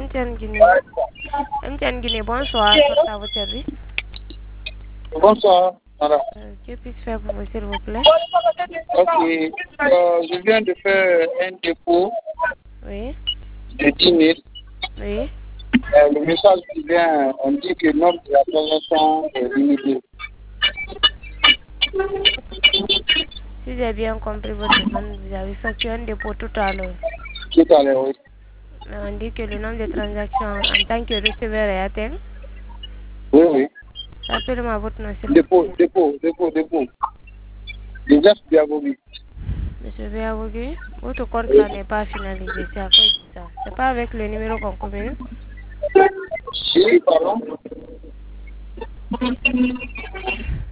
MTN Guinée. MTN Guinée, bonsoir, porte à votre service. Bonsoir, madame. Que puis-je faire pour vous, s'il vous plaît? Ok, je viens de faire un dépôt Oui. de 10 000. Oui. Le message qui vient, on dit que le nombre de la transaction est limité. Si j'ai bien compris votre demande, vous avez effectué un dépôt tout à l'heure. Tout à l'heure, oui. Mais on dit que le nombre de transactions en tant que receveur est atteint. Oui, oui. Rappelez-moi votre nom, s'il vous plaît. Dépôt. Joseph Diabobi. Monsieur Véavogue, votre compte là n'est pas finalisé, c'est à cause de ça. C'est pas avec le numéro qu'on communique. Si, pardon.